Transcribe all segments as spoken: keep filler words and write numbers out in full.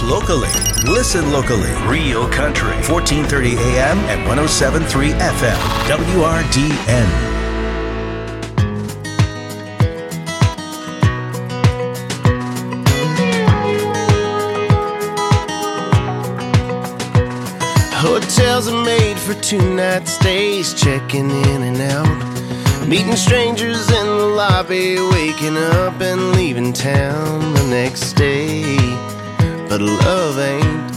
locally. Listen locally. Real Country. fourteen thirty A M and one oh seven point three F M. W R D N. Hotels are made for two-night stays, checking in and out, meeting strangers in the lobby, waking up and leaving town the next day. But love ain't.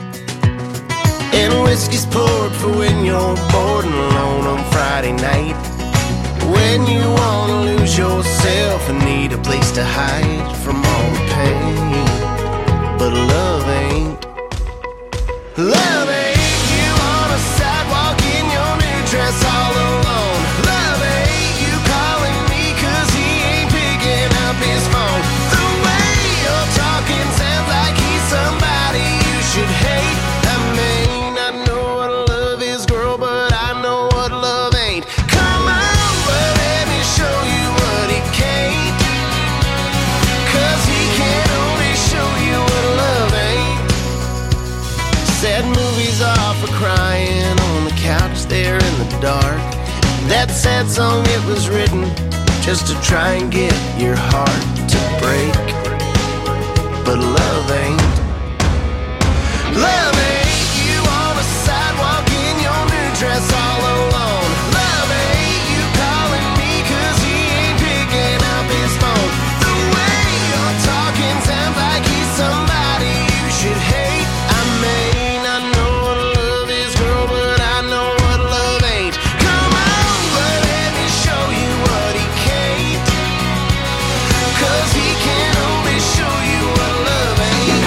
And whiskey's poured for when you're bored and alone on Friday night, when you wanna lose yourself and need a place to hide from all the pain. But love ain't. Love ain't. Dress all alone. Love ain't you calling me cause he ain't picking up his phone. The way you're talking sounds like he's somebody you should hate. I may not know what love is, girl, but I know what love ain't. Come on, but let me show you what he can't, cause he can only show you what love ain't. Sad movies are for crying on the couch there in the dark. That sad song, it was written just to try and get your heart to break. But love ain't. Love ain't you on a sidewalk in your new dress all alone. Love ain't you calling me cause he ain't picking up his phone. The way you're talking sounds like he's somebody you should hate. I may not know what love is, girl, but I know what love ain't. Come on, but let me show you what he can't, cause he can only show you what love ain't.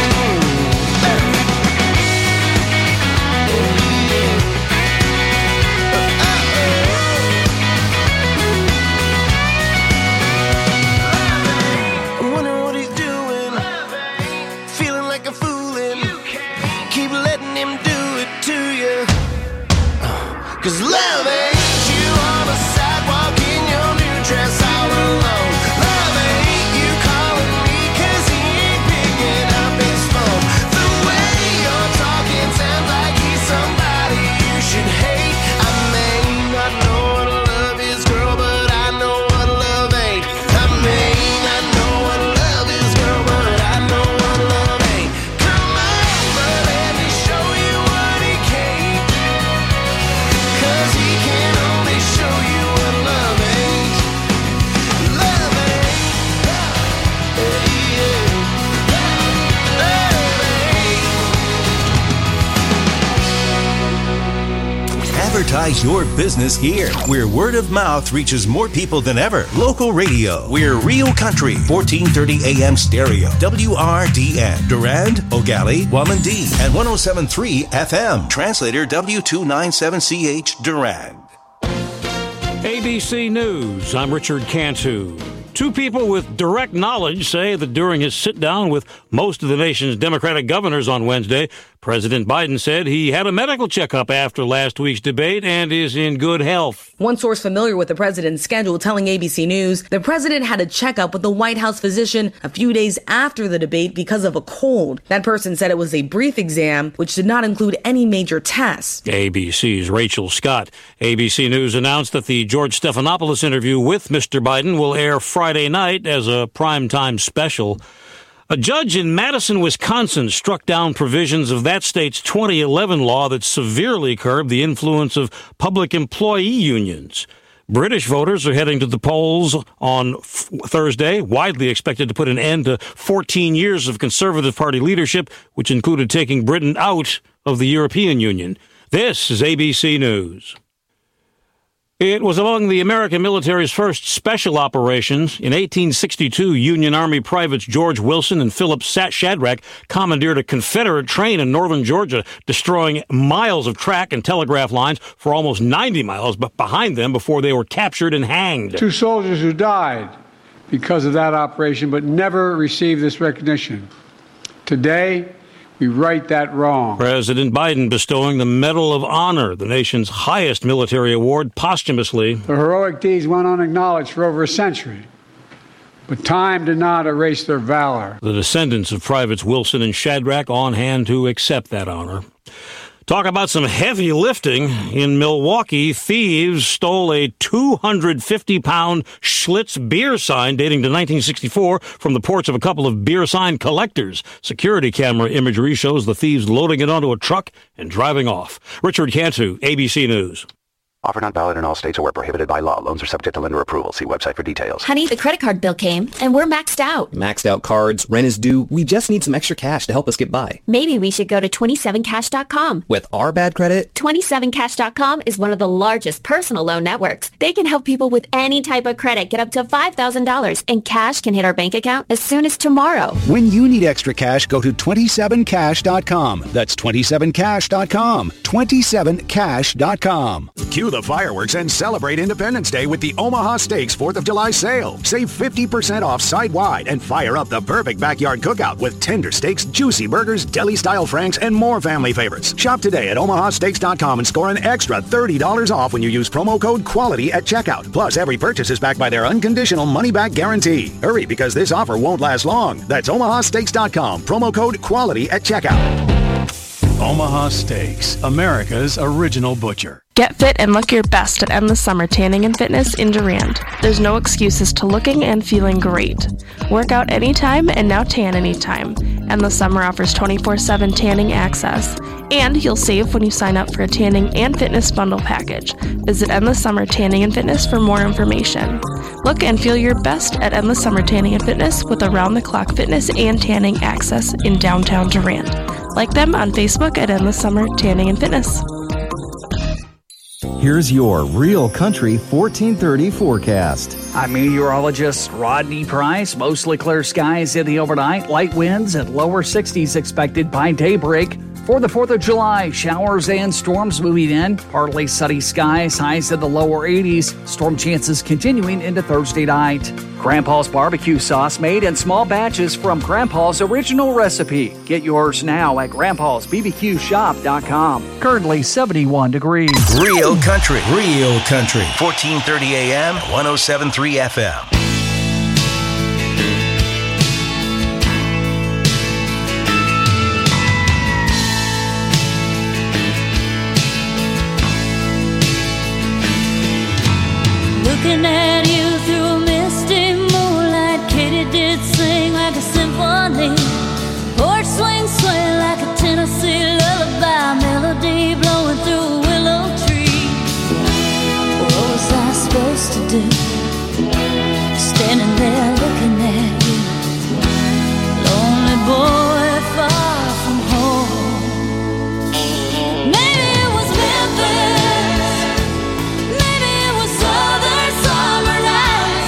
I'm wondering what he's doing, feeling like a foolin'. Keep letting him do it to you, cause love ain't you on a sidewalk in your new dress all alone. Love ain't you calling me cause he ain't picking up his phone. The way you're talking sounds like he's somebody you should hate. I may not know what love is, girl, but I know what love ain't. I may not know what love is, girl, but I know what love ain't. Come on, but let me show you what he can't, cause he can only show you what love ain't. Love ain't. Yeah, yeah. Love ain't. Advertise your business here, where word of mouth reaches more people than ever. Local radio. We're Real Country. fourteen thirty A M stereo. W R D N. Durand, Ogali, Wamandee, and one oh seven point three F M. Translator W two ninety-seven C H Durand. A B C News, I'm Richard Cantu. Two people with direct knowledge say that during his sit-down with most of the nation's Democratic governors on Wednesday, President Biden said he had a medical checkup after last week's debate and is in good health. One source familiar with the president's schedule telling A B C News the president had a checkup with the White House physician a few days after the debate because of a cold. That person said it was a brief exam, which did not include any major tests. A B C's Rachel Scott. A B C News announced that the George Stephanopoulos interview with Mister Biden will air Friday night as a primetime special. A judge in Madison, Wisconsin, struck down provisions of that state's twenty eleven law that severely curbed the influence of public employee unions. British voters are heading to the polls on f- Thursday, widely expected to put an end to fourteen years of Conservative Party leadership, which included taking Britain out of the European Union. This is A B C News. It was among the American military's first special operations. In eighteen sixty-two, Union Army privates George Wilson and Philip Shadrach commandeered a Confederate train in northern Georgia, destroying miles of track and telegraph lines for almost ninety miles behind them before they were captured and hanged. Two soldiers who died because of that operation but never received this recognition. Today, we right that wrong. President Biden bestowing the Medal of Honor, the nation's highest military award, posthumously. The heroic deeds went unacknowledged for over a century. but time did not erase their valor. The descendants of Privates Wilson and Shadrach on hand to accept that honor. Talk about some heavy lifting. In Milwaukee, thieves stole a two hundred fifty pound Schlitz beer sign dating to nineteen sixty-four from the porch of a couple of beer sign collectors. Security camera imagery shows the thieves loading it onto a truck and driving off. Richard Cantu, A B C News. Offer not valid in all states or where prohibited by law. Loans are subject to lender approval. See website for details. Honey, the credit card bill came, and we're maxed out. Maxed out cards, rent is due. We just need some extra cash to help us get by. Maybe we should go to twenty-seven cash dot com. With our bad credit? twenty-seven cash dot com is one of the largest personal loan networks. They can help people with any type of credit get up to five thousand dollars, and cash can hit our bank account as soon as tomorrow. When you need extra cash, go to twenty-seven cash dot com. That's twenty-seven cash dot com. twenty-seven cash dot com. Cue the fireworks and celebrate Independence Day with the Omaha Steaks fourth of July sale. Save fifty percent off site-wide and fire up the perfect backyard cookout with tender steaks, juicy burgers, deli-style franks, and more family favorites. Shop today at omaha steaks dot com and score an extra thirty dollars off when you use promo code QUALITY at checkout. Plus, every purchase is backed by their unconditional money-back guarantee. Hurry, because this offer won't last long. That's omaha steaks dot com. Promo code QUALITY at checkout. Omaha Steaks, America's original butcher. Get fit and look your best at Endless Summer Tanning and Fitness in Durand. There's no excuses to looking and feeling great. Work out anytime and now tan anytime. Endless Summer offers twenty-four seven tanning access. And you'll save when you sign up for a tanning and fitness bundle package. Visit Endless Summer Tanning and Fitness for more information. Look and feel your best at Endless Summer Tanning and Fitness with around-the-clock fitness and tanning access in downtown Durand. Like them on Facebook at Endless Summer Tanning and Fitness. Here's your Real Country fourteen thirty forecast. I'm meteorologist Rodney Price. Mostly clear skies in the overnight. Light winds and lower sixties expected by daybreak. For the fourth of July, showers and storms moving in. Partly sunny skies, highs in the lower eighties. Storm chances continuing into Thursday night. Grandpa's barbecue sauce made in small batches from Grandpa's original recipe. Get yours now at grandpas b b q shop dot com. Currently seventy-one degrees. Real Country. Real Country. fourteen thirty A M, one oh seven point three F M. Looking at you through a misty moonlight, Katy did sing like a symphony. Porch swing, swing like a Tennessee lullaby, melody blowing through a willow tree. What was I supposed to do? Standing there looking at you, lonely boy far from home. Maybe it was Memphis. Maybe it was Southern summer night.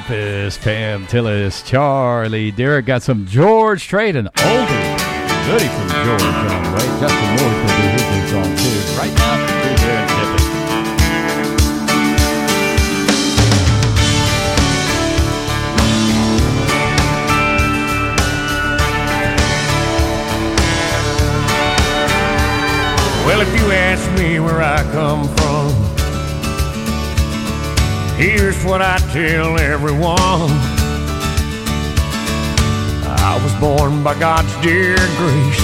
Memphis, Pam Tillis, Charlie Derrick. Got some George Strait, an oldie goodie from George on the way. Justin Moore's going to do his new song too. Right now, Drew Derrick Tippett. Well, if you ask me where I come from, here's what I tell everyone. I was born by God's dear grace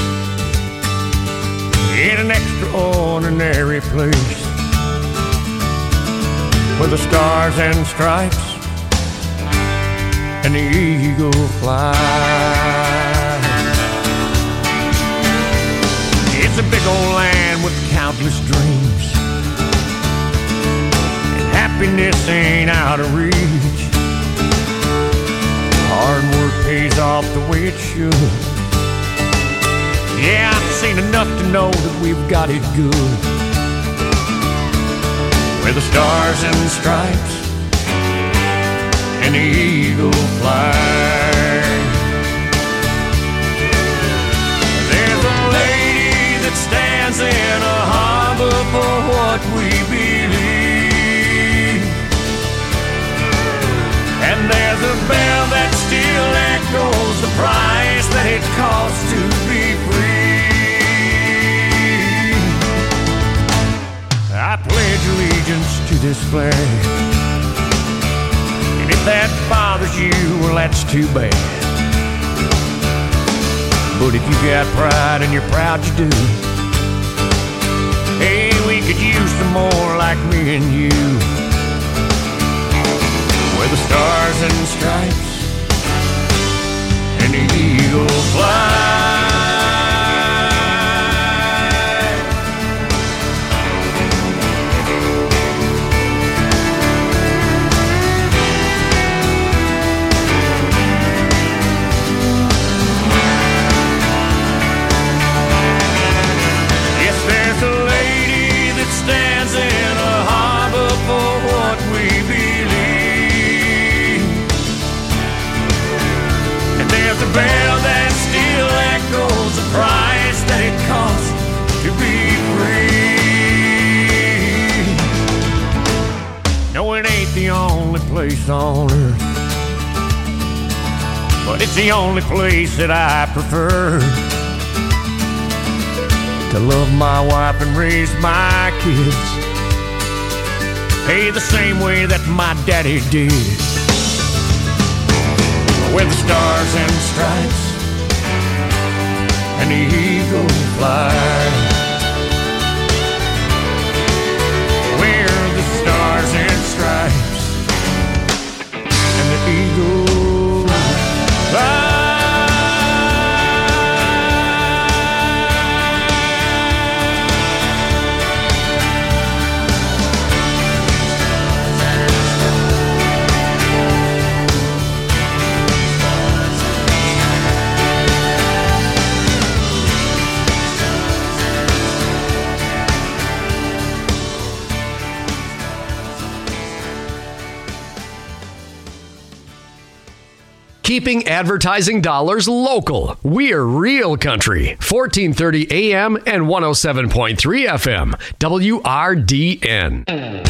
in an extraordinary place where the stars and stripes and the eagle fly. It's a big old land with countless dreams, and happiness ain't out of reach. Hard work pays off the way it should. Yeah, I've seen enough to know that we've got it good, where the stars and stripes and the eagle fly. There's a lady that stands in a harbor for what we believe, and there's a bell that still echoes the price that it costs to be free. I pledge allegiance to this flag, and if that bothers you, well, that's too bad. But if you got pride and you're proud you do, hey, we could use some more like me and you, where the stars and stripes and the eagle fly. Stands in a harbor for what we believe, and there's a bell that still echoes the price that it costs to be free. No, it ain't the only place on earth, but it's the only place that I prefer to love my wife and raise my kids, hey, the same way that my daddy did, where the stars and stripes and the eagle fly, where the stars and stripes and the eagle fly. Keeping advertising dollars local. We're Real Country, fourteen thirty A M and one oh seven point three F M, W R D N.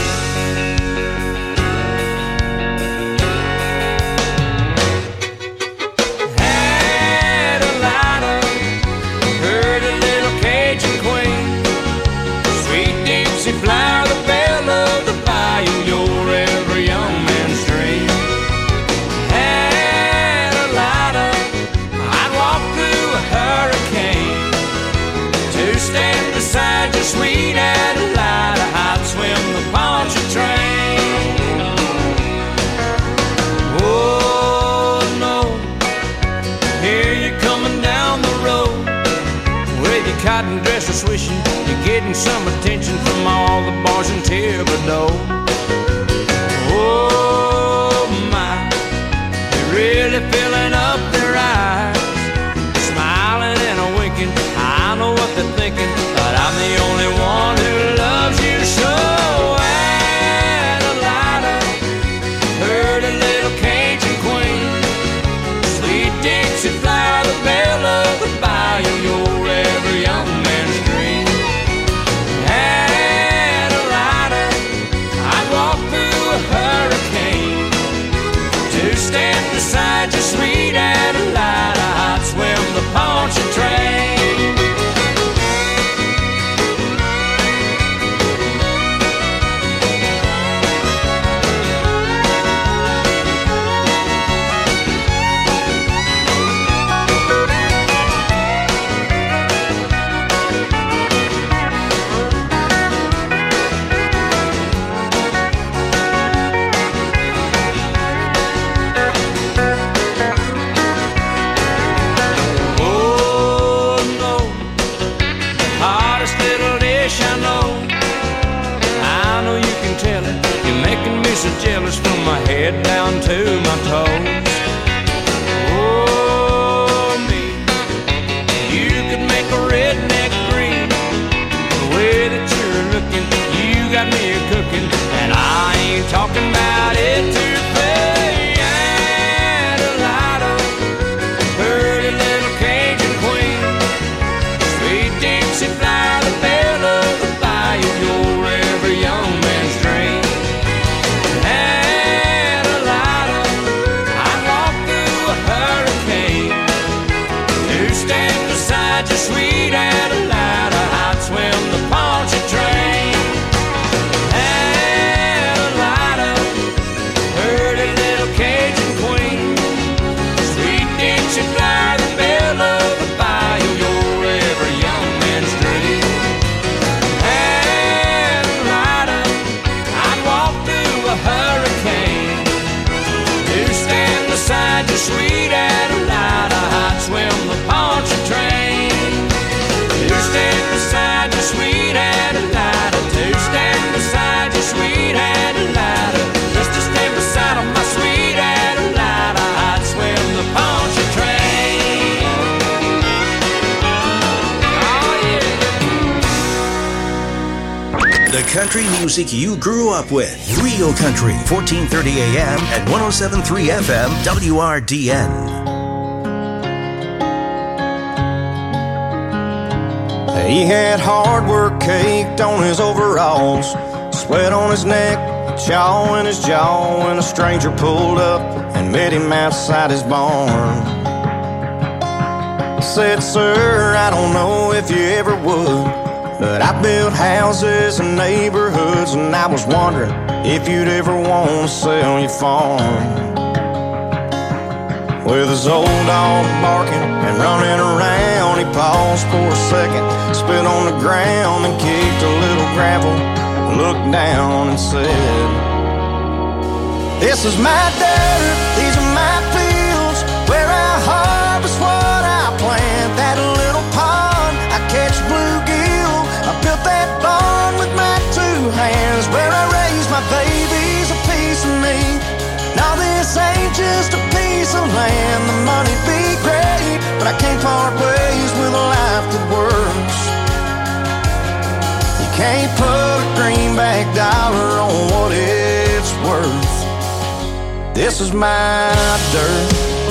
Had a lighter, heard a little Cajun queen, sweet Dixie flower, the belle of the bayou, your every young man's dream. Stand beside your sweet Adelina, I'd swim the Pontchartrain. Oh no, here you're coming down the road with your cotton dresser swishing, you're getting some attention from all the boys in Thibodeau. Oh my, you're really filling up their eyes, smiling and a winking. I know what they're thinking, but I'm the only one who loves you so. Adelina, heard a little cane jealous from my head down to my toes. Oh, me, you could make a redneck green. The way that you're looking, you got me cooking, and I ain't talking about it too pay. Adelida, pretty little Cajun queen, sweet Dixie fly, the belle of the bayou, you're every young man's dream. Adelida, I'd walk through a hurricane to stand beside you, sweet Adelida. I'd swim the Pontchartrain. Adelida, pretty little Cajun queen, sweet Dixie fly, the belle of the bayou, you're every young man's dream. Adelida, I'd walk through a hurricane to stand beside you, sweet Adelida. I'd swim the Pontchartrain to stand beside you, sweet Adelida. To stand beside you, sweet Adelida. Just to stand beside of my sweet Adelida. I'd swim the Pontchartrain. Oh yeah. The country music you grew up with. Real Country, fourteen thirty A M and one oh seven point three F M W R D N. He had hard work caked on his overalls, sweat on his neck, chaw in his jaw, when a stranger pulled up and met him outside his barn. He said, "Sir, I don't know if you ever would, but I built houses and neighborhoods, and I was wondering if you'd ever want to sell your farm." With his old dog barking and running around, he paused for a second, spit on the ground, and kicked a little gravel, looked down and said, "This is my dirt, these are my fields, where I harvest what I plant. That little pond, I catch bluegill, I built that barn with my two hands, where I raise my babies, a piece of me. Now this ain't just a piece of land, the money be great, but I can't part ways with a life that works. You can't put a greenback dollar on what it's worth. This is my dirt."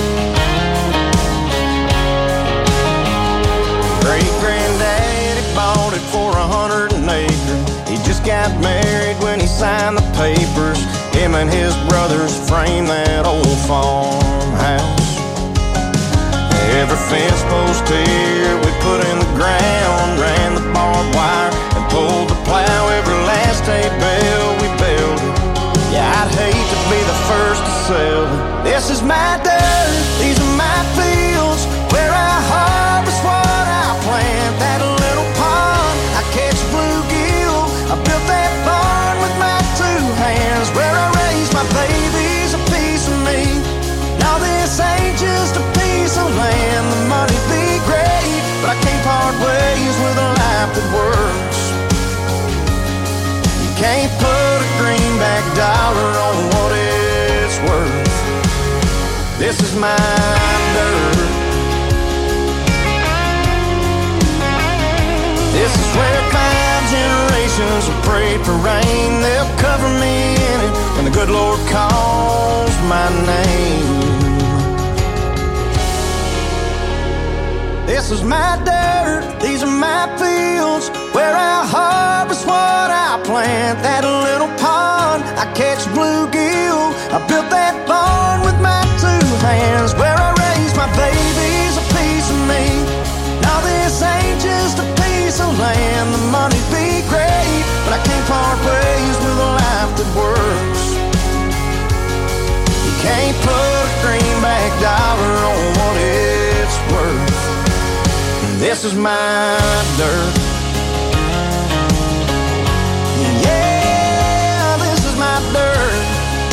Great-granddaddy bought it for a hundred an acre. He just got married when he signed the papers. Him and his brothers framed that old farmhouse. Every fence post here we put in the ground, ran the barbed wire and pulled the plow. Every last hay bale we built it. Yeah, I'd hate to be the first to sell it. This is my dirt, these are my fields, where I harvest what I plant. That little pond, I catch bluegill, I built that barn with my two hands, where I raise my babies, a piece of me. Now this ain't just a piece of land, the money be great, but I can't part ways with a life that works. You can't put a greenback dollar on what it's worth. This is my dirt. This is where five generations have prayed for rain. They'll cover me in it when the good Lord calls my name. This is my dirt, these are my fields, where I harvest what I plant. That little pond, I catch bluegill, I built that barn with my two hands, where I raise my babies, a piece of me. Now this ain't just a piece of land, the money be great, but I can't part ways with a life that works. You can't put a greenback dollar on what it's worth. This is my dirt. Yeah, this is my dirt.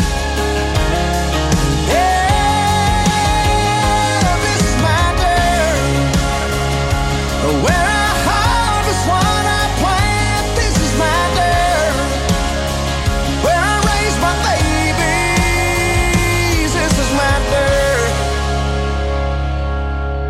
Yeah, this is my dirt. Where I harvest what I plant. This is my dirt. Where I raise my baby.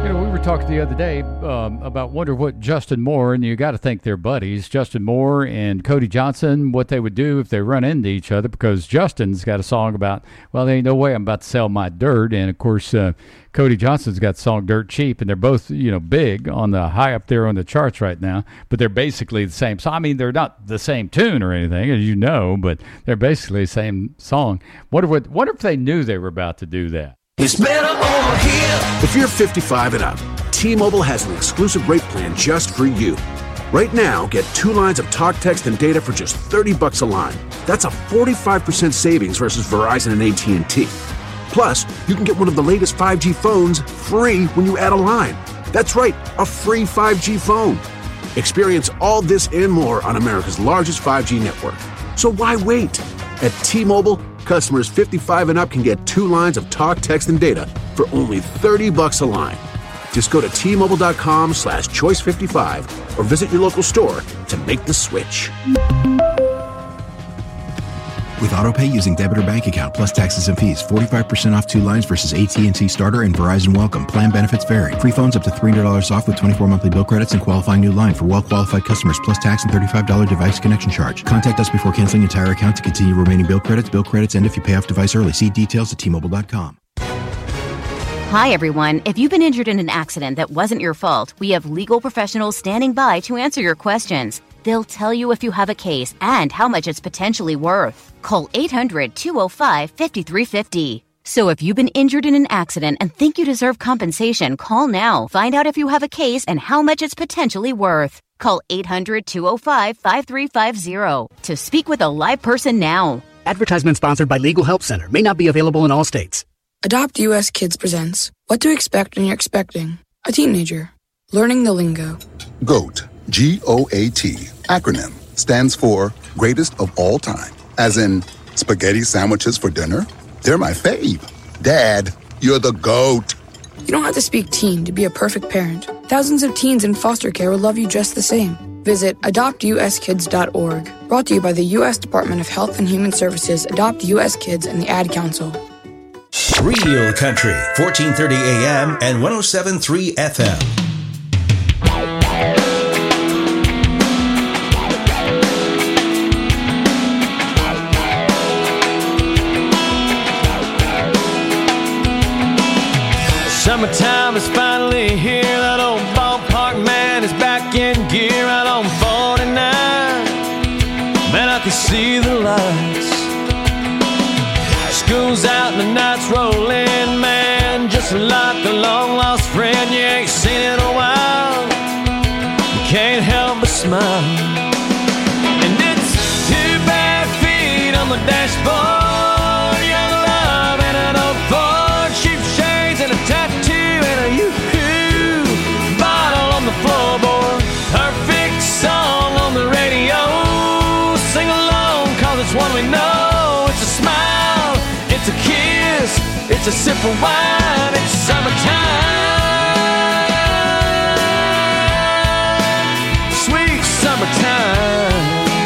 You know, we were talking the other day um, about wonder what Justin Moore, and you got to think they're buddies, Justin Moore and Cody Johnson, what they would do if they run into each other, because Justin's got a song about, well, there ain't no way I'm about to sell my dirt. And, of course, uh, Cody Johnson's got the song Dirt Cheap, and they're both, you know, big on the high up there on the charts right now, but they're basically the same song. I mean, they're not the same tune or anything, as you know, but they're basically the same song. Wonder, what, wonder if they knew they were about to do that. It's better over here. If you're fifty-five and up, T-Mobile has an exclusive rate plan just for you. Right now, get two lines of talk, text, and data for just thirty bucks a line. That's a forty-five percent savings versus Verizon and A T and T. Plus, you can get one of the latest five G phones free when you add a line. That's right, a free five G phone. Experience all this and more on America's largest five G network. So why wait? At T-Mobile, customers fifty-five and up can get two lines of talk, text, and data for only thirty bucks a line. Just go to T-Mobile.com slash choice 55 or visit your local store to make the switch. With AutoPay using debit or bank account plus taxes and fees, forty-five percent off two lines versus A T and T Starter and Verizon Welcome. Plan benefits vary. Free phones up to three hundred dollars off with twenty-four monthly bill credits and qualifying new line for well-qualified customers plus tax and thirty-five dollars device connection charge. Contact us before canceling entire account to continue remaining bill credits. Bill credits end if you pay off device early. See details at T Mobile dot com. Hi, everyone. If you've been injured in an accident that wasn't your fault, we have legal professionals standing by to answer your questions. They'll tell you if you have a case and how much it's potentially worth. Call eight hundred, two oh five, five three five oh. So if you've been injured in an accident and think you deserve compensation, call now. Find out if you have a case and how much it's potentially worth. Call eight hundred, two oh five, five three five oh to speak with a live person now. Advertisement sponsored by Legal Help Center. May not be available in all states. Adopt U S Kids presents What to Expect When You're Expecting a Teenager. Learning the lingo. GOAT, G O A T, acronym, stands for Greatest of All Time. As in, spaghetti sandwiches for dinner? They're my fave. Dad, you're the GOAT. You don't have to speak teen to be a perfect parent. Thousands of teens in foster care will love you just the same. Visit adopt u s kids dot org. Brought to you by the U S Department of Health and Human Services, Adopt U S Kids, and the Ad Council. Real Country, fourteen thirty A M and one oh seven point three F M. Summertime is finally here. That old ballpark man is back in gear out on forty-nine. Man, I can see the lights. School's out and the night's rolling, man. Just like a long-lost friend you ain't seen in a while. You can't help but smile. And it's two bad feet on the dashboard, young love and an old Ford, cheap shades and a tattoo and a yoo-hoo bottle on the floorboard. Perfect song on the radio. Sing along, cause it's one we know. It's a smile, it's a kiss, it's a sip of wine, it's summertime, sweet summertime.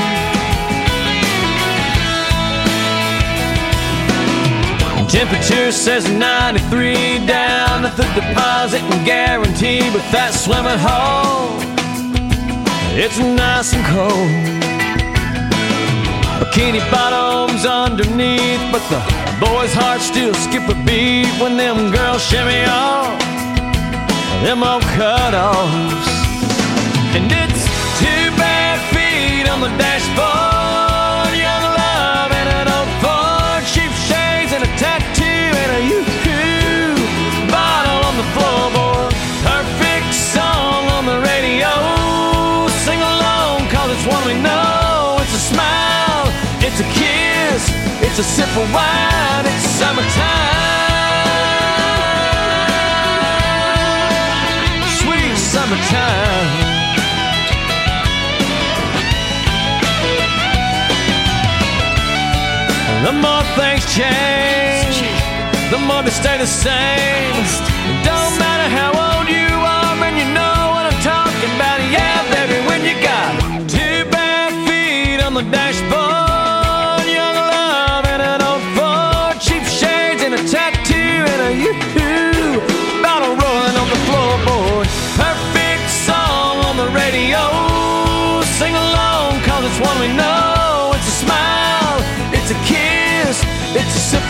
Temperature says ninety-three down at the deposit and guarantee, but that swimming hole, it's nice and cold. Bikini bottoms underneath, but the boys' hearts still skip a beat when them girls shimmy off them old cutoffs. And it's two bad feet on the dashboard, young love and an old Ford, cheap shades and a tattoo and a yoo-hoo bottle on the floorboard. Perfect song on the radio. Sing along, cause it's one we know. It's a smile, it's a kiss, it's a sip of wine, it's summertime, sweet summertime. The more things change, the more they stay the same. It don't matter how old you are, man, you know what I'm talking about. Yeah, baby, when you got two bad feet on the dashboard, young love and an old Ford, cheap shades and a tattoo and a yoo-hoo bottle rolling on the floor.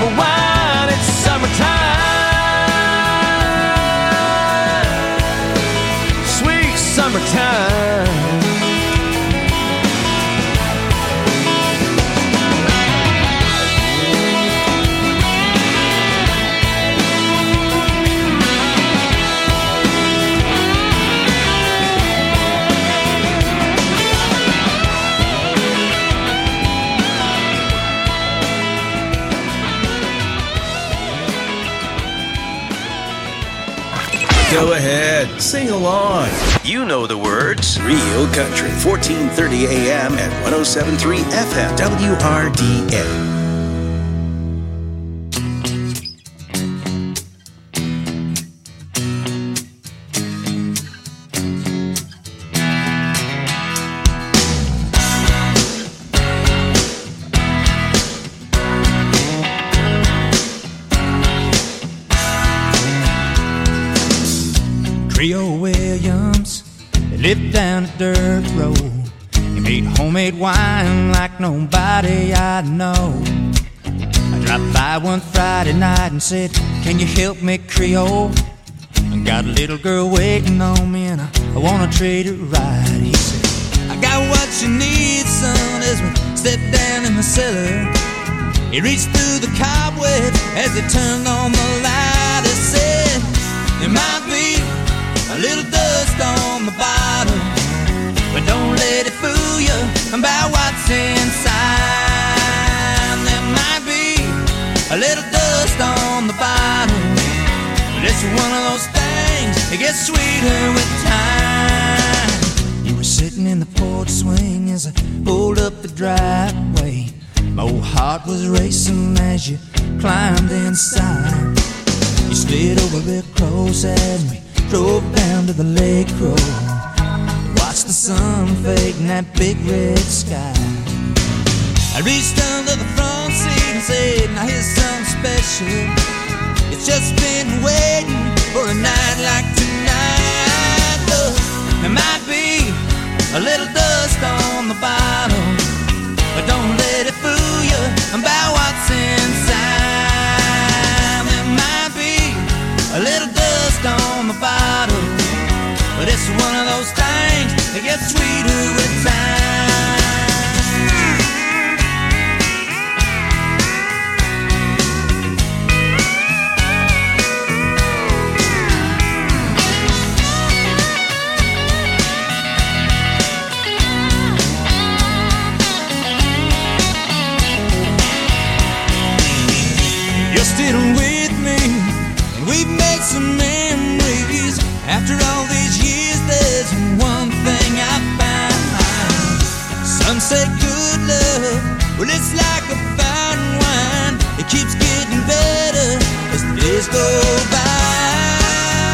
of wine, it's summertime. Sweet summertime. Go ahead, sing along. You know the words. Real Country, fourteen thirty A M and one oh seven point three F M, W R D N. Trio Williams, they lived down a dirt road. He made homemade wine like nobody I know. I dropped by one Friday night and said, can you help me, Creole? I got a little girl waiting on me and I, I wanna treat her right. He said, I got what you need, son, as we stepped down in the cellar. He reached through the cobwebs as he turned on the light. He said, there might be a little dust on the bottom, but don't let it fool you about what's inside. There might be a little dust on the bottom, but it's one of those things that gets sweeter with time. You were sitting in the porch swing as I pulled up the driveway. My old heart was racing as you climbed inside. You slid over real close and we drove down to the lake road. Watched the sun fade in that big red sky. I reached under the front seat and said, now here's something special. It's just been waiting for a night like tonight. Look, there might be a little dust on the bottom, but don't let it fool you about what's inside. There might be a little dust on the bottom, but it's one of those things that gets sweeter with time. You're still with me, and we've made some memories. After all these years, there's one thing I found. Some say good love, well, it's like a fine wine. It keeps getting better as the days go by.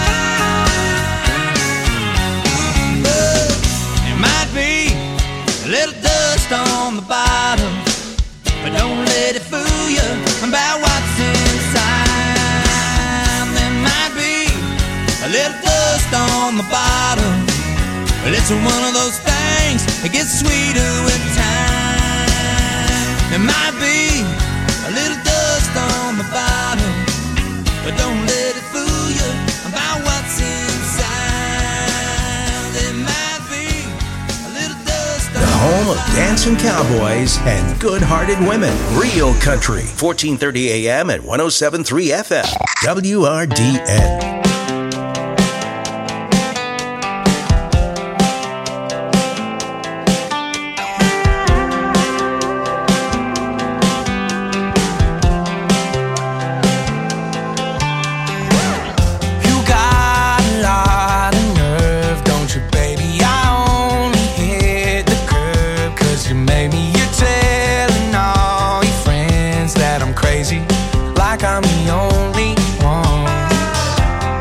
But there might be a little dust on the bottom, but don't let it fool you about what's inside. There might be a little dust on the bottom, but it's one of those things that gets sweeter with time. There might be a little dust on the bottom, but don't let it fool you about what's inside. There might be a little dust on The home of dancing cowboys and good-hearted women. Real Country, fourteen thirty A M and one oh seven point three F M, W R D N. Like I'm the only one.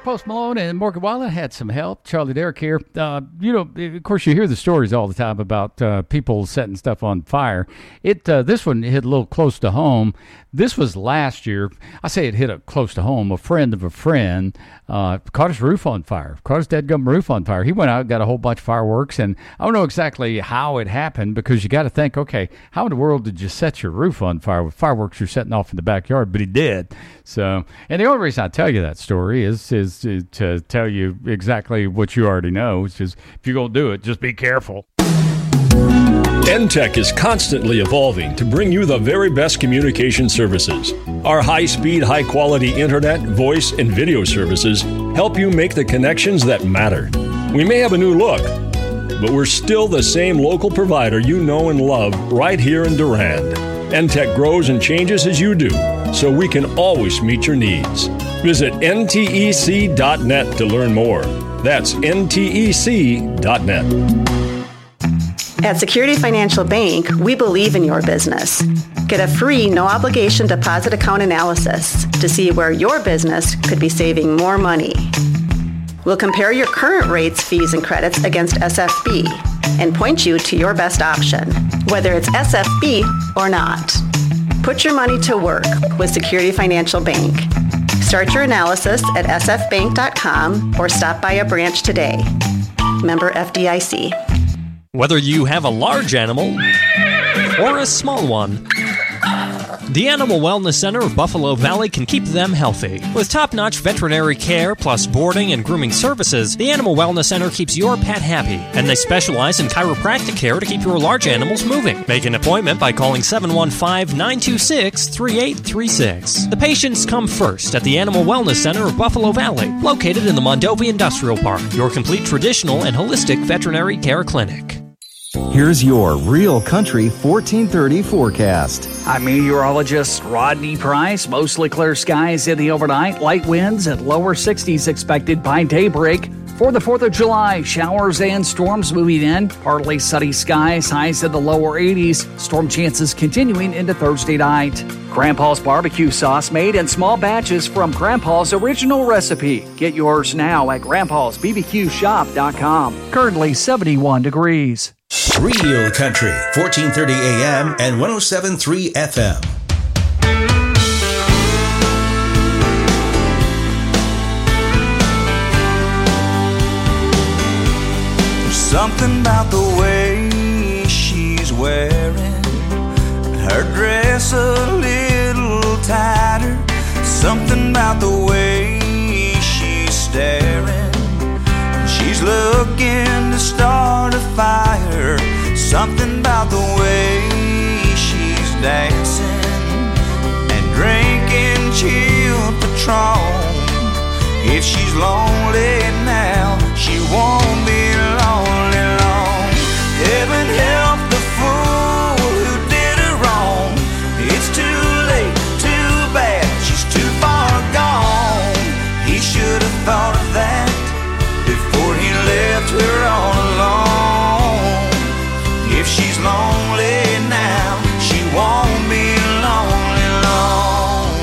Post Malone and Morgan Wallen had some help. Charlie Derrick here. Uh, you know, of course, you hear the stories all the time about uh, people setting stuff on fire. It uh, this one hit a little close to home. This was last year. I say it hit up close to home. A friend of a friend uh, caught his roof on fire. Caught his dadgum roof on fire. He went out, got a whole bunch of fireworks, and I don't know exactly how it happened because you got to think, okay, how in the world did you set your roof on fire with fireworks you're setting off in the backyard? But he did. So, and the only reason I tell you that story is is to tell you exactly what you already know, which is if you're going to do it, just be careful. N T E C is constantly evolving to bring you the very best communication services. Our high-speed, high-quality internet, voice, and video services help you make the connections that matter. We may have a new look, but we're still the same local provider you know and love right here in Durand. N T E C grows and changes as you do, so we can always meet your needs. Visit N T E C dot net to learn more. That's N T E C dot net. At Security Financial Bank, we believe in your business. Get a free, no-obligation deposit account analysis to see where your business could be saving more money. We'll compare your current rates, fees, and credits against S F B and point you to your best option, whether it's S F B or not. Put your money to work with Security Financial Bank. Start your analysis at S F bank dot com or stop by a branch today. Member F D I C. Whether you have a large animal or a small one, the Animal Wellness Center of Buffalo Valley can keep them healthy. With top-notch veterinary care plus boarding and grooming services, the Animal Wellness Center keeps your pet happy, and they specialize in chiropractic care to keep your large animals moving. Make an appointment by calling seven one five, nine two six, three eight three six. The patients come first at the Animal Wellness Center of Buffalo Valley, located in the Mondovi Industrial Park, your complete traditional and holistic veterinary care clinic. Here's your Real Country fourteen thirty forecast. I'm meteorologist Rodney Price. Mostly clear skies in the overnight. Light winds at lower sixties expected by daybreak. For the fourth of July, showers and storms moving in. Partly sunny skies, highs in the lower eighties. Storm chances continuing into Thursday night. Grandpa's barbecue sauce made in small batches from Grandpa's original recipe. Get yours now at grandpas b b q shop dot com. Currently seventy-one degrees. Real Country, fourteen thirty A M and one oh seven point three F M. There's something about the way she's wearing her dress a little tighter. Something about the way she's staring. She's looking to start a fire. Something about the way she's dancing and drinking chilled Patron. If she's lonely now, she won't be lonely long. Heaven help the fool who did her wrong. It's too late, too bad, she's too far gone. He should have thought of that before he left her all alone. If she's lonely now, she won't be lonely long.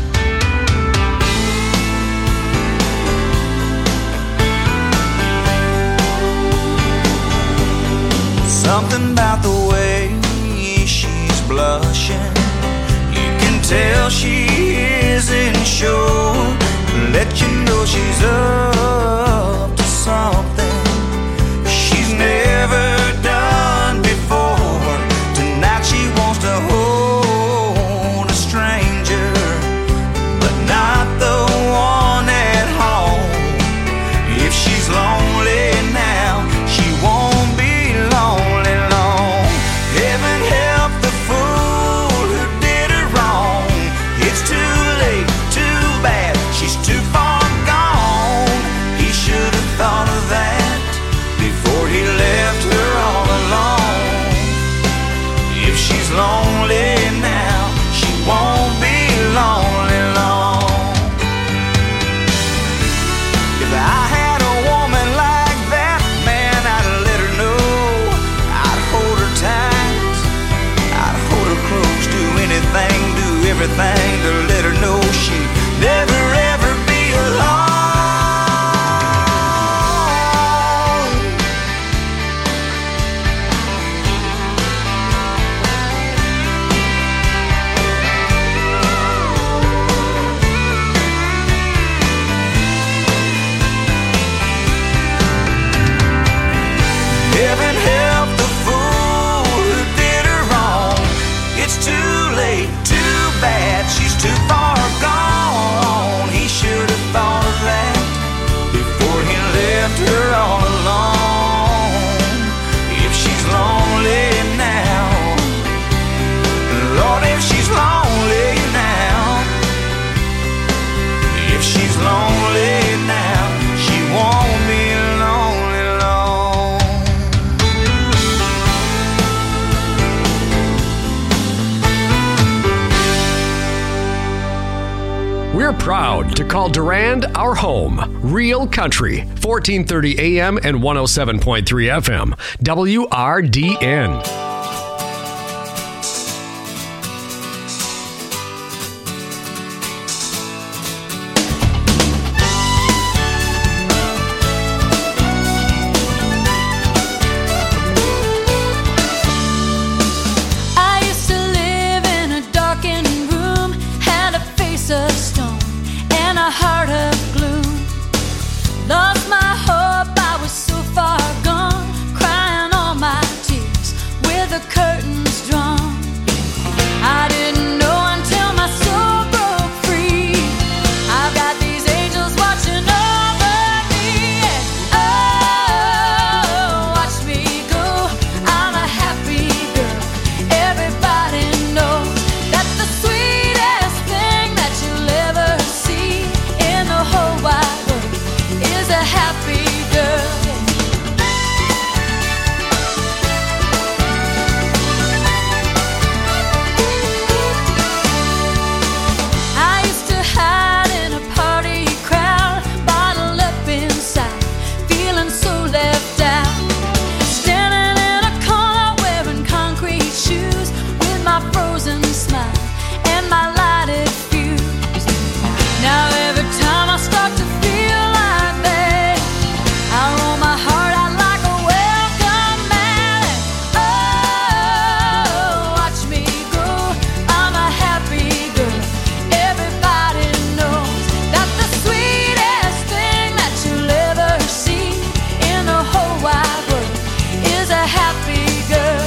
Something about the way she's blushing, you can tell she isn't sure. Let you know she's up to something she's never done before. Tonight she wants to hold a stranger, but not the one at home. If she's lonely now, she won't be lonely long. Heaven help the fool who did her wrong. It's too late, too bad, she's too far gone. He should have thought of that before he left her all alone. If she's lonely now, she won't be lonely long. If I had a woman like that, man, I'd let her know. I'd hold her tight, I'd hold her close, do anything, do everything to let her know she'd never ever be alone. late. Too bad she's too far gone. He should have thought of that before he left her all alone. If she's lonely now, Lord, if she's lonely now, if she's lonely now, she won't be lonely long. We're proud to call Durand our home. Real Country, fourteen thirty A M and one oh seven point three F M, W R D N. I used to live in a darkened room, had a face of stone and a heart of gloom. Lost my hope, I was so far gone, crying all my tears with the curtains drawn. I didn't know until my soul broke free. I've got these angels watching over me, and oh, watch me go. I'm a happy girl. Everybody knows that the sweetest thing that you'll ever see in the whole wide world is a happy girl. I used to hide in a party crowd, bottled up inside, feeling so left out. Standing in a corner wearing concrete shoes, with my frozen smile and my lighted fuse. Now every time I start to feel like that, I roll my heart out like a welcome mat. Oh, watch me go. I'm a happy girl. Everybody knows that the sweetest thing that you'll ever see in the whole wide world is a happy girl.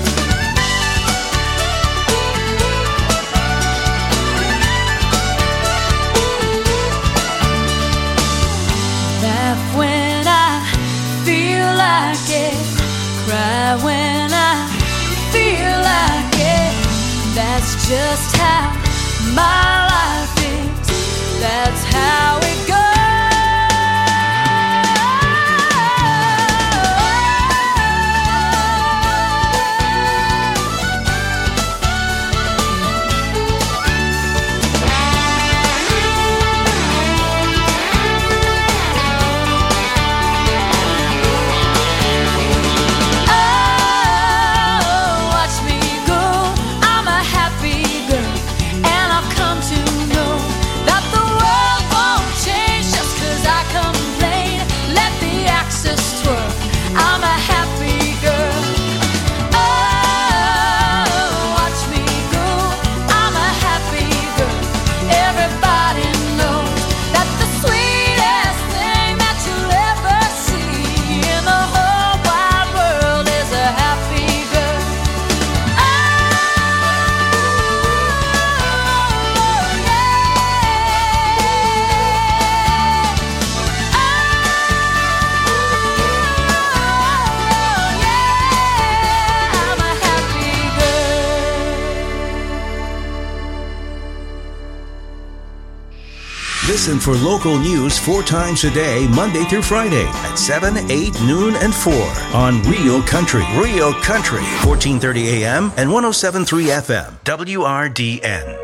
Laugh when I feel like it, cry when I feel like it. That's just how my life is. That's how it goes. Oh, watch me go. I'm a happy girl, and I've come to know that the world won't change just 'cause I complain. Let the axis twirl. I'm a happy girl. Oh, watch me go. I'm a happy girl. Everybody knows that the sweetest thing that you'll ever see in the whole wide world is a happy girl. I'm a happy Listen for local news four times a day, Monday through Friday at seven, eight, noon, and four on Real Country. Real Country, fourteen thirty A M and one oh seven point three F M, W R D N.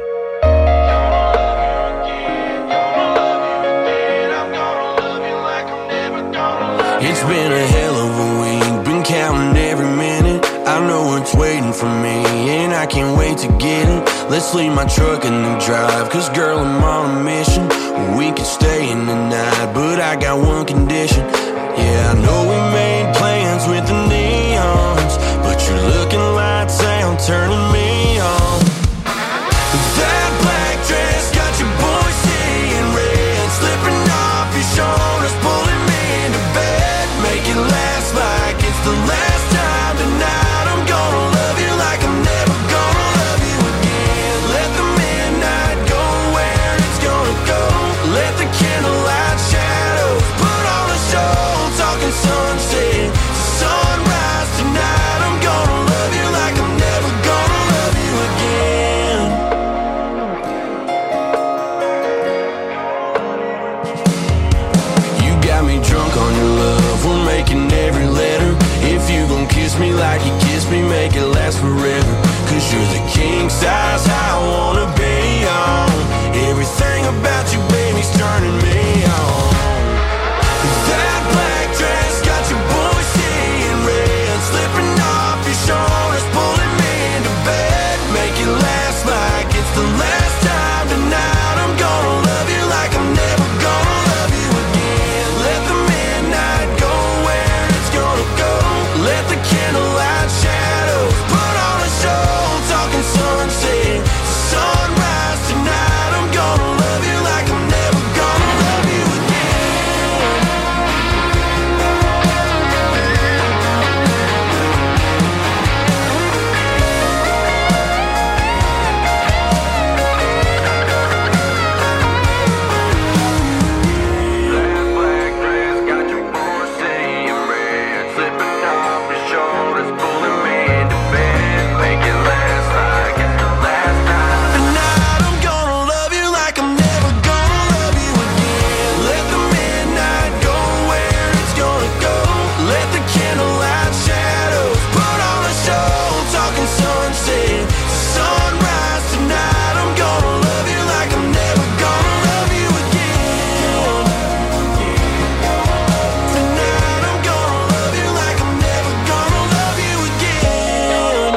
It's been a hell of a week, been counting every minute. I know it's waiting for me, and I can't wait to get it. Let's leave my truck in the drive, cause girl, I'm on a mission. We could stay in the night, but I got one condition. Yeah, I know we made plans with the neons, but your looking lights out, turning me on. That black dress got your boy seeing red, slipping off your shoulders, pulling me into bed. Make it last like it's the last time tonight. I'm gonna love you like I'm never gonna love you again. king size I wanna be on. Everything about you, baby's turning me on. That black dress got your boy seeing red, slipping off your shoulders, pulling me into bed. Make it last like it's the last time tonight. I'm gonna love you like I'm never gonna love you again. Let the midnight go where it's gonna go. Let the candlelight shadows put on a show. Talking sunset, sunrise tonight. I'm gonna love you like I'm never gonna love you again. That black dress got your boy saying red, slipping off your shoulders, pulling me into bed. Make it last like it's the last time. Tonight I'm gonna love you like I'm never gonna love you again. Let the midnight go where it's gonna go. Let the candlelight shadows put on a show. Talking sunset, sunrise tonight. I'm gonna love you like I'm never gonna love you again. Tonight I'm gonna love you like I'm never gonna love you again.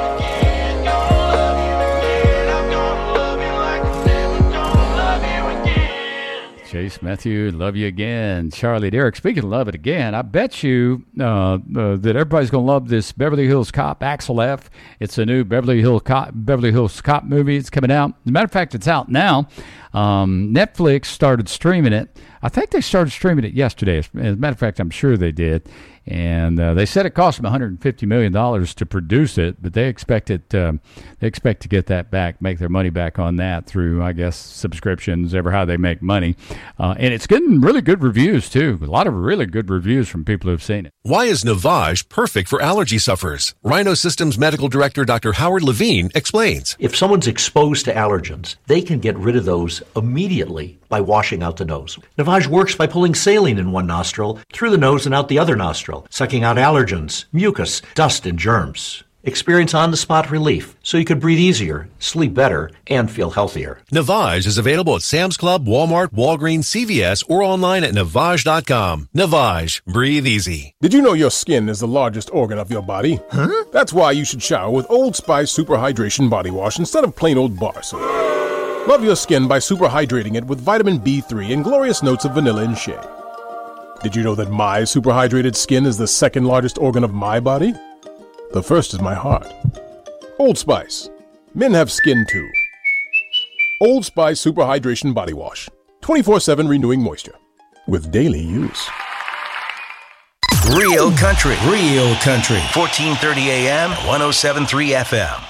Chase Matthew, love you again. Charlie Derrick, speaking of love it again, I bet you uh, uh, that everybody's going to love this Beverly Hills Cop, Axel F. It's a new Beverly Hills Cop, Beverly Hills Cop movie. It's coming out. As a matter of fact, it's out now. Um, Netflix started streaming it. I think they started streaming it yesterday. As a matter of fact, I'm sure they did. And uh, they said it cost them one hundred fifty million dollars to produce it, but they expect it. Um, they expect to get that back, make their money back on that through, I guess, subscriptions, ever how they make money. Uh, and it's getting really good reviews too. A lot of really good reviews from people who've seen it. Why is Navage perfect for allergy sufferers? Rhino Systems Medical Director Doctor Howard Levine explains. If someone's exposed to allergens, they can get rid of those immediately by washing out the nose. Navage works by pulling saline in one nostril, through the nose and out the other nostril, sucking out allergens, mucus, dust, and germs. Experience on-the-spot relief so you could breathe easier, sleep better, and feel healthier. Navage is available at Sam's Club, Walmart, Walgreens, C V S, or online at Navage dot com. Navage. Breathe easy. Did you know your skin is the largest organ of your body? Huh? That's why you should shower with Old Spice Super Hydration Body Wash instead of plain old bar soap. Love your skin by super hydrating it with vitamin B three and glorious notes of vanilla and shea. Did you know that my super hydrated skin is the second largest organ of my body? The first is my heart. Old Spice. Men have skin too. Old Spice Super Hydration Body Wash. twenty-four seven renewing moisture. With daily use. Real country. Real country. fourteen thirty A M, one oh seven point three F M.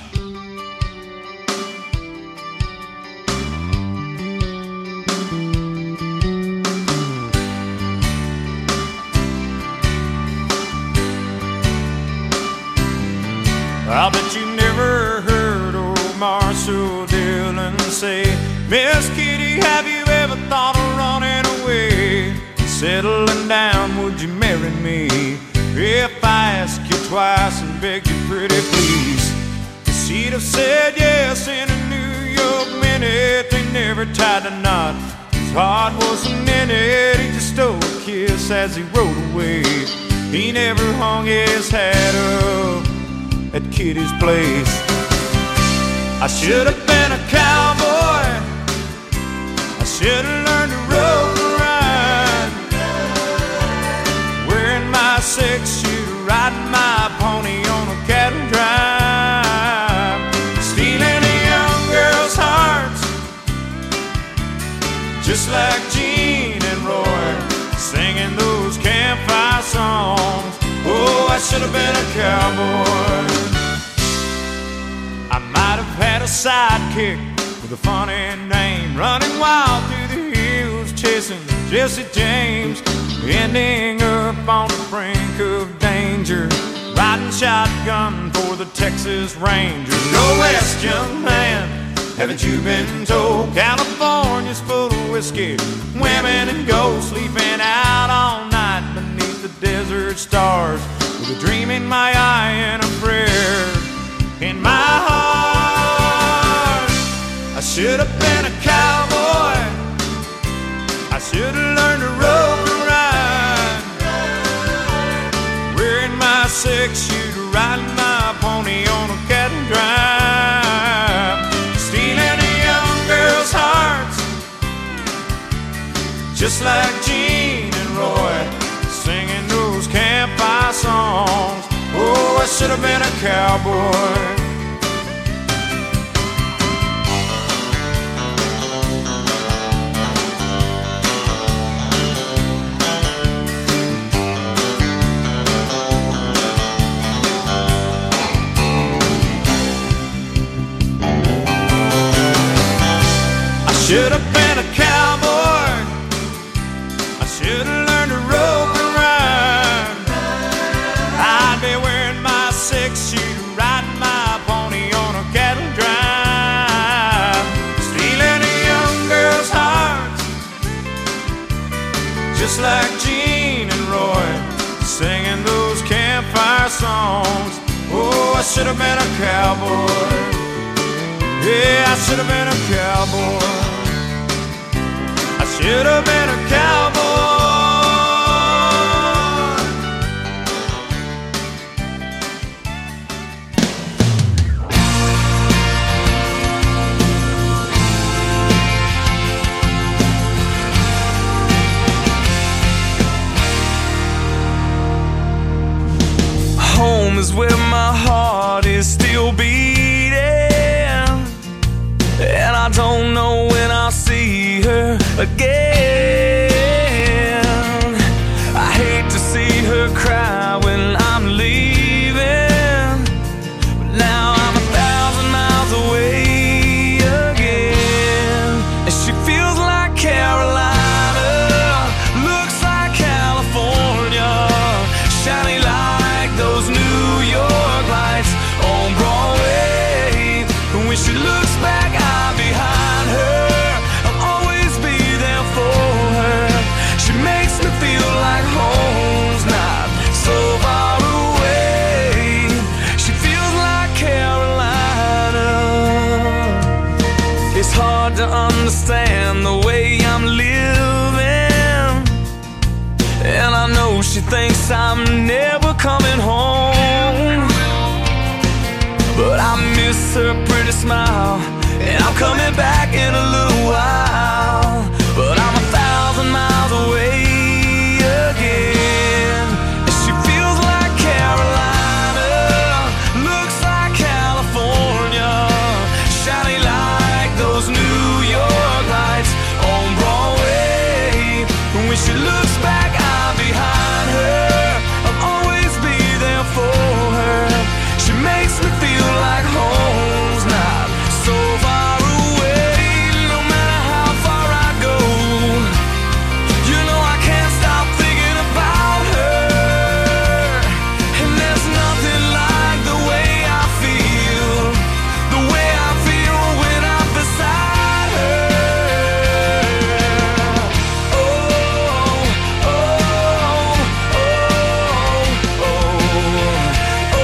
I bet you never heard old Marshall Dillon say, Miss Kitty, have you ever thought of running away? Settling down, would you marry me? If I ask you twice and beg you pretty please. She'd have said yes in a New York minute. They never tied a knot, his heart wasn't in it. He just stole a kiss as he rode away. He never hung his hat up at Kitty's place. I should have been a cowboy, I should have learned to rope and ride, wearing my six shooter, riding my pony on a cattle drive, stealing a young girl's hearts, just like Gene and Roy, singing those campfire songs. Oh, I should have been a cowboy. I might have had a sidekick with a funny name, running wild through the hills, chasing Jesse James, ending up on the brink of danger, riding shotgun for the Texas Rangers. Go west, young man, haven't you been told? California's full of whiskey, women and gold, sleeping out all night beneath the desert stars, with a dream in my eye and a prayer in my heart. should have been a cowboy. I should have learned to rope and ride. Wearing my six-shooter, riding my pony on a cattle drive. Stealing a young girl's hearts, just like Gene and Roy, singing those campfire songs. Oh, I should have been a cowboy. Should have been a cowboy. I should have learned to rope and ride. I'd be wearing my six-shooter, riding my pony on a cattle drive. Stealing a young girl's heart, just like Gene and Roy, singing those campfire songs. Oh, I should have been a cowboy. Yeah, I should have been a cowboy. I should have been a cowboy. Home is where my heart is still beating, and I don't know when I'll see her again. I hate to see her cry when I'm leaving, but now I'm a thousand miles away again. And she feels like Carolina, looks like California, shining like those New York lights on Broadway. And when she looks back, I'm behind her. I'll always be there for her. She makes me feel like home's not so far away. She feels like Carolina. It's hard to understand the way I'm living, and I know she thinks I'm never coming home, but I miss her pretty smile, and I'm coming back in a little while. But I'm a thousand miles away again, and she feels like Carolina, looks like California, shining like those New York lights on Broadway. And when she looks back, I'm behind her. I'll always be there for her. She makes me feel like home's not so far away. No matter how far I go, you know I can't stop thinking about her. And there's nothing like the way I feel, the way I feel when I'm beside her. Oh, oh, oh, oh, oh,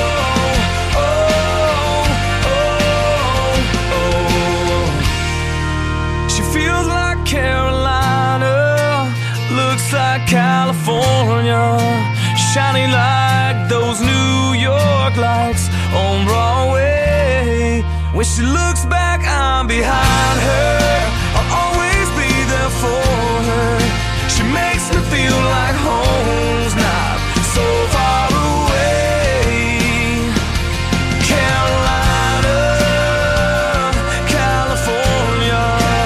oh. She feels like Carolina, looks like California, shining like those New York lights on Broadway. When she looks back, I'm behind her. I'll always be there for her. She makes me feel like home's not so far away. Carolina, California,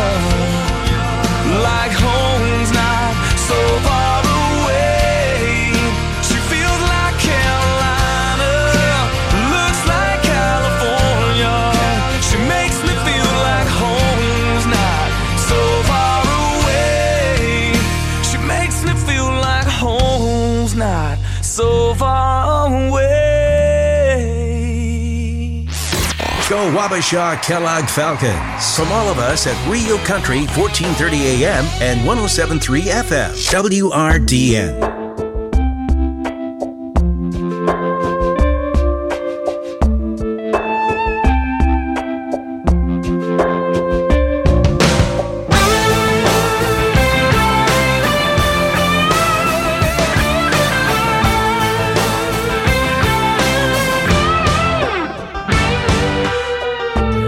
like home's not so far away. She feels like Carolina, looks like California. She makes me feel like home's not so far away. She makes me feel like home's not so far away. Go Wabasha Kellogg Falcons. From all of us at Rio Country, fourteen thirty A M and one oh seven point three F M, W R D N.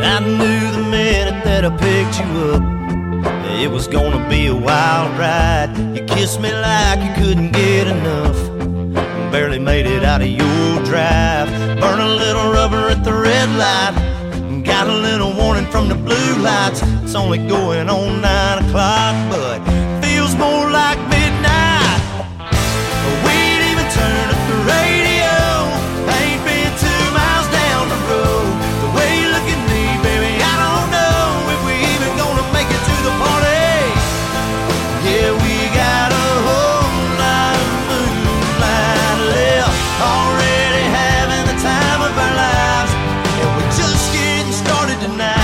I knew the minute that I picked you up, it was gonna be a wild ride. You kissed me like you couldn't get enough, barely made it out of your drive. Burn a little rubber at the red light, got a little warning from the blue lights. It's only going on nine o'clock, but feels more like midnight. We ain't even turned up the radio, ain't been two miles down the road. The way you look at me, baby, I don't know if we even gonna make it to the party. Yeah, we got a whole lot of moonlight left, already having the time of our lives, and we're just getting started tonight.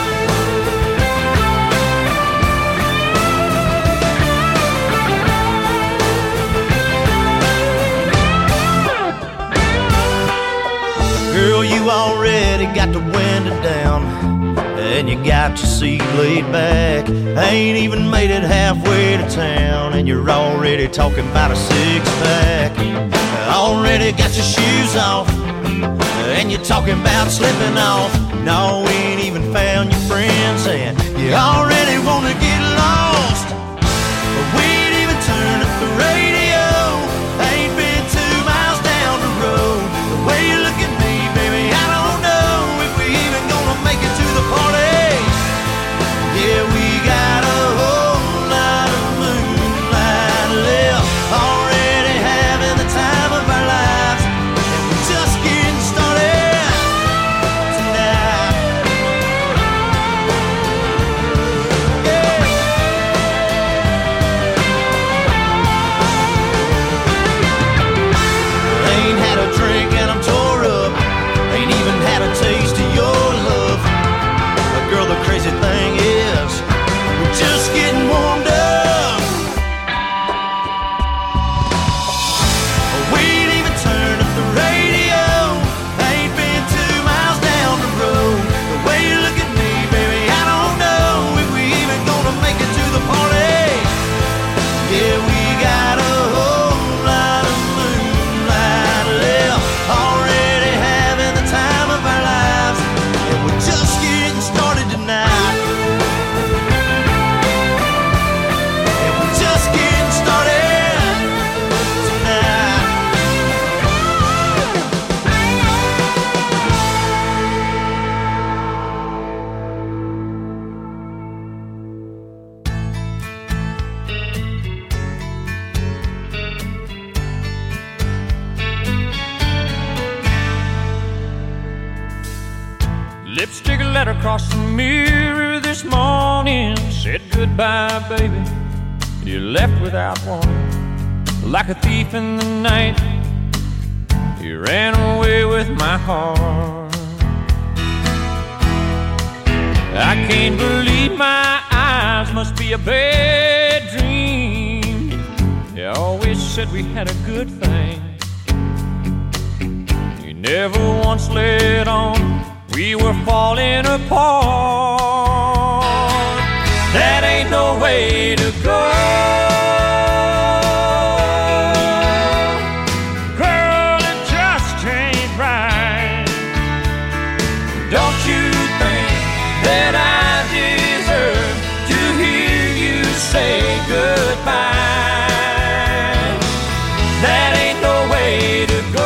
Girl, you already got the window down, and you got your seat laid back. Ain't even made it halfway to town, and you're already talking about a six-pack. Already got your shoes off, and you're talking about slipping off. No, we ain't even found your friends, and you already wanna get lost. We ain't even turned up the radio, ain't been two miles down the road. The way you look at me, baby, I don't know if we even gonna make it to the party. Yeah, we got a whole lot of moonlight left, already having the time of our lives, and we're just getting started tonight. Yeah. Ain't had a drink and I'm tore up, ain't even had a taste of your love. But girl, the crazy thing is, we're just getting warmed up. We ain't even turned up the radio, ain't been two miles down the road. The way you look at me, baby, I don't know if we even gonna make it to the party. Yeah, we got a whole lot of moonlight left, already having the time of our lives, and we're just getting started tonight. And we're just getting started tonight. Lipstick letter across the mirror this morning said goodbye, baby. You left without warning, like a thief in the night. You ran away with my heart. I can't believe my eyes, must be a bad dream. You always said we had a good thing. You never once let on we were falling apart. That ain't no way to go. Girl, it just ain't right. Don't you think that I deserve to hear you say goodbye? That ain't no way to go.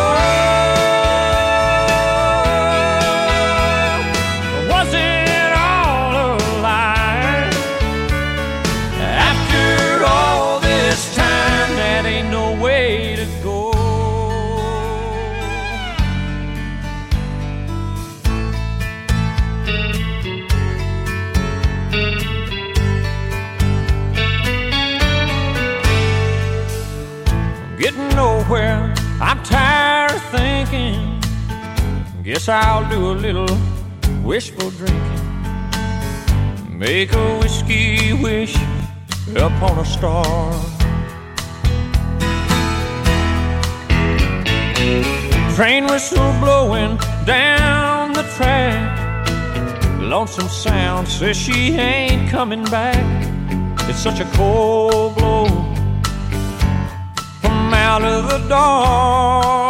Nowhere, I'm tired of thinking. Guess I'll do a little wishful drinking. Make a whiskey wish upon a star. Train whistle blowing down the track. Lonesome Sound says she ain't coming back. It's such a cold blow out of the dark.